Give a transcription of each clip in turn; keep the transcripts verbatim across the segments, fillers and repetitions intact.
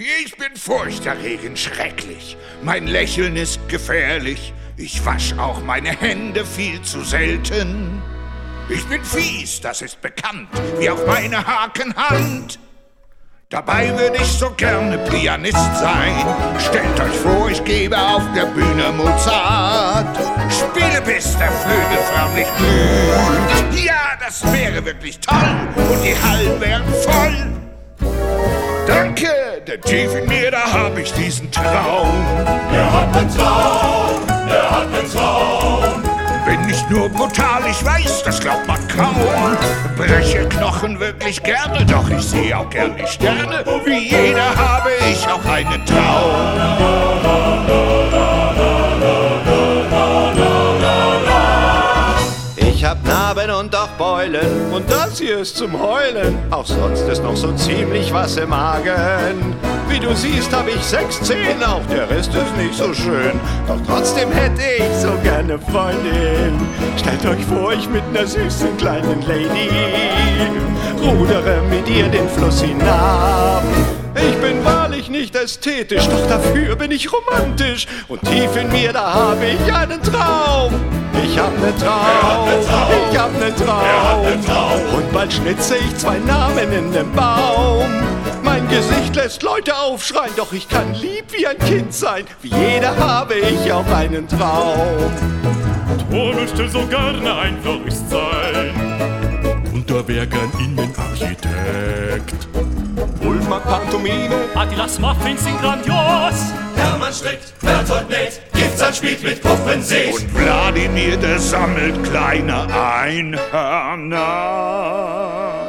Ich bin furchterregend schrecklich. Mein Lächeln ist gefährlich. Ich wasch auch meine Hände viel zu selten. Ich bin fies, das ist bekannt, wie auch meine Hakenhand. Dabei würde ich so gerne Pianist sein. Stellt euch vor, ich gebe auf der Bühne Mozart. Spiele, bis der Flügel förmlich glüht. Ja, das wäre wirklich toll und die Hallen wären voll. Danke, denn tief in mir, da hab ich diesen Traum. Er hat nen Traum, er hat nen Traum. Bin nicht nur brutal, ich weiß, das glaubt man kaum. Breche Knochen wirklich gerne, doch ich sehe auch gern die Sterne. Wie jeder habe ich auch einen Traum. Ich hab Narben und auch Beulen und das hier ist zum Heulen. Auch sonst ist noch so ziemlich was im Magen. Wie du siehst, hab ich sechs Zähne, auch der Rest ist nicht so schön. Doch trotzdem hätte ich so gerne Freundin. Stellt euch vor, ich mit ner süßen kleinen Lady rudere mit ihr den Fluss hinab. Ich bin wahrlich nicht ästhetisch, doch dafür bin ich romantisch. Und tief in mir, da hab ich einen Traum. Ich hab nen Traum, ich hab nen Traum. Und bald schnitze ich zwei Namen in nem Baum. Mein Gesicht lässt Leute aufschreien, doch ich kann lieb wie ein Kind sein. Wie jeder habe ich auch einen Traum. Tor möchte so gerne ein Florist sein. Und da wär gern Innenarchitekt. Ulmer Pantomime, Attilas Muffins sind grandios. Hermann strickt, Bertolt näht, Giftsal spielt mit Puppensees. Und Wladimir, der sammelt kleine Einhörner.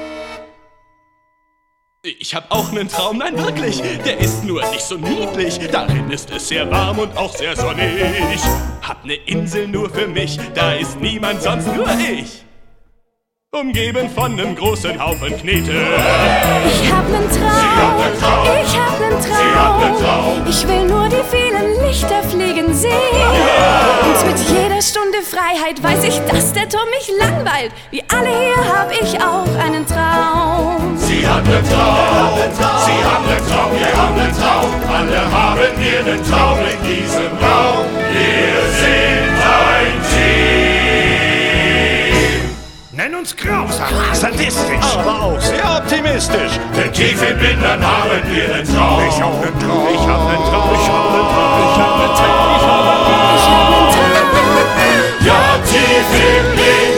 Ich hab auch nen Traum, nein wirklich, der ist nur nicht so niedlich. Darin ist es sehr warm und auch sehr sonnig. Hab ne Insel nur für mich, da ist niemand sonst, nur ich. Umgeben von nem großen Haufen Knete. Ich hab nen Traum, ich hab nen Traum. Ich will nur die vielen Lichter fliegen sehen. Und mit jeder Stunde Freiheit weiß ich, dass der Turm mich langweilt. Wie alle hier hab ich auch einen Traum. Sie hat nen Traum, sie hat nen Traum, wir haben nen Traum. Alle haben wir nen Traum in diesem Raum. Wir sind ein Team. Nenn uns grausam, sadistisch, aber auch sehr optimistisch. Denn tief im Innern haben wir nen Traum. Ich hab nen Traum, Ich hab nen Traum, ich hab nen Traum, Ich hab nen Traum, ich hab nen Traum. Ich hab nen Traum. Ja, tief im Innern